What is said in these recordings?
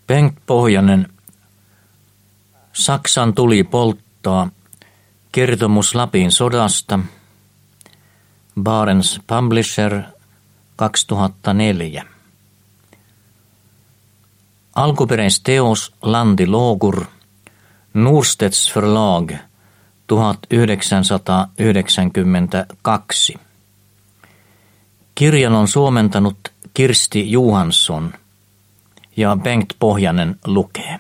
Bengt Pohjanen, Saksan tuli polttaa, kertomus Lapin sodasta, Barents Publisher, 2004. Alkuperäisteos Landi Lågur, Norstedts förlag, 1992. Kirjan on suomentanut Kirsti Johansson ja Bengt Pohjanen lukee.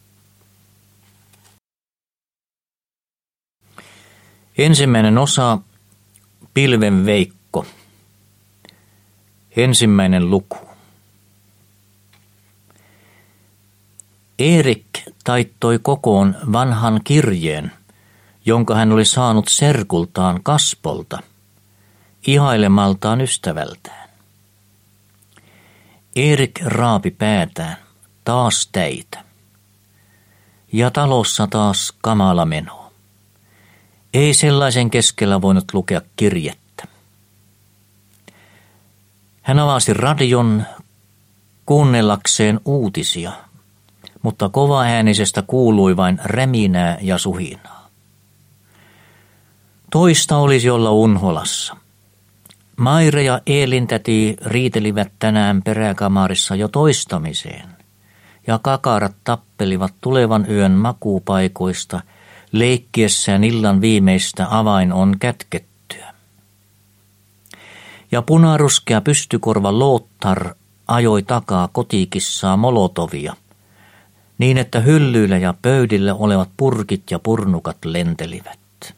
Ensimmäinen osa, Pilven Veikko. Ensimmäinen luku. Erik taittoi kokoon vanhan kirjeen, jonka hän oli saanut serkultaan Kaspolta, ihailemaltaan ystävältään. Erik raapi päätään, taas täitä. Ja talossa taas kamala meno. Ei sellaisen keskellä voinut lukea kirjettä. Hän avasi radion kuunnellakseen uutisia, mutta kovaäänisestä kuului vain räminää ja suhinaa. Toista olisi olla Unholassa. Maire ja Eelin-täti riitelivät tänään peräkamarissa jo toistamiseen, ja kakarat tappelivat tulevan yön makuupaikoista, leikkiessään illan viimeistä avain on kätkettyä. Ja punaruskea pystykorva Lothar ajoi takaa kotikissaa Molotovia, niin että hyllyillä ja pöydillä olevat purkit ja purnukat lentelivät.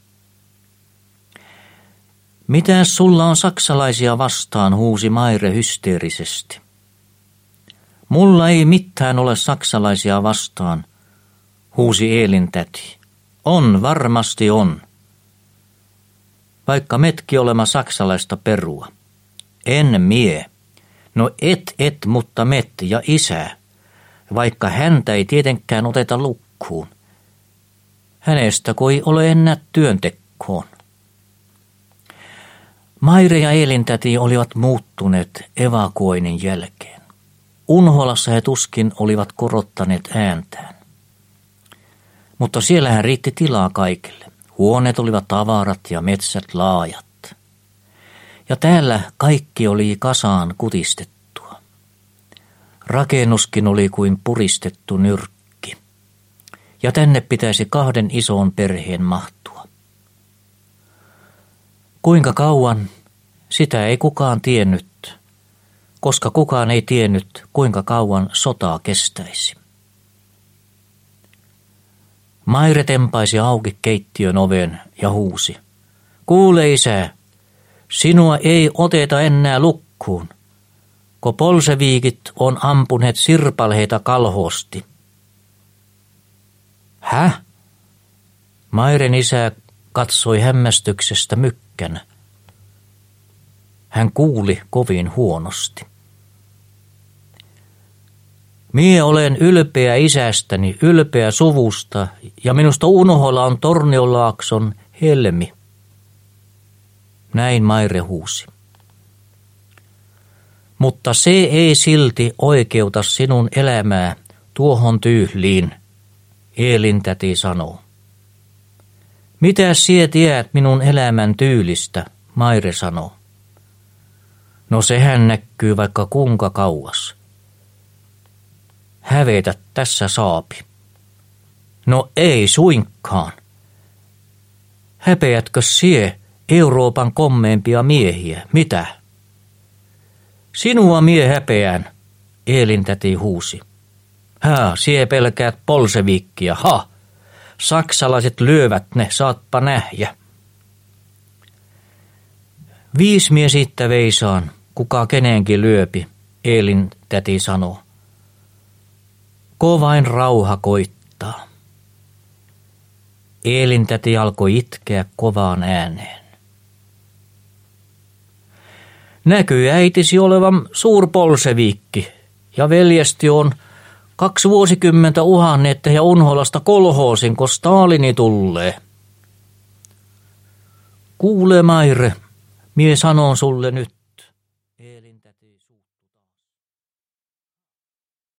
Mitäs sulla on saksalaisia vastaan, huusi Maire hysteerisesti. Mulla ei mitään ole saksalaisia vastaan, huusi Eelin-täti. On, varmasti on. Vaikka metki olema saksalaista perua. En mie. No et, mutta met ja isä. Vaikka häntä ei tietenkään oteta lukkuun. Hänestä ei ole enää työntekkoon. Maire ja Eelin-täti olivat muuttuneet evakuoinnin jälkeen. Unholassa he tuskin olivat korottaneet ääntään. Mutta siellähän riitti tilaa kaikille. Huoneet olivat avarat ja metsät laajat. Ja täällä kaikki oli kasaan kutistettua. Rakennuskin oli kuin puristettu nyrkki. Ja tänne pitäisi 2 ison perheen mahtua. Kuinka kauan, sitä ei kukaan tiennyt, koska kukaan ei tiennyt, kuinka kauan sotaa kestäisi. Maire tempaisi auki keittiön oven ja huusi. Kuule isä, sinua ei oteta enää lukkuun, kun bolseviikit on ampuneet sirpaleita kalhosti. Häh? Mairen isä katsoi hämmästyksestä mykkänä. Hän kuuli kovin huonosti. Mie olen ylpeä isästäni, ylpeä suvusta, ja minusta Unhola on Torniolaakson helmi. Näin Maire huusi. Mutta se ei silti oikeuta sinun elämää tuohon tyyhliin, Eelin-täti sanoo. Mitä sie tiedät minun elämän tyylistä, Maire sanoo. No sehän näkyy vaikka kuinka kauas. Hävetä tässä saapi. No ei suinkaan. Häpeätkö sie Euroopan kommeimpia miehiä, mitä? Sinua mie häpeään, Eelin-täti huusi. Sie pelkäät bolsevikkia, saksalaiset lyövät ne, saatpa nähdä. 5 mie siitä veisaan, kuka kenenkin lyöpi, Eelin-täti sanoo. Kovain rauha koittaa. Eelin-täti alkoi itkeä kovaan ääneen. Näkyy äitisi olevan suurbolseviikki ja veljesti on 2 vuosikymmentä uhanneet ja Unholasta kolhoosin, kun Stalini tulee. Kuule Maire, mie sanon sulle nyt.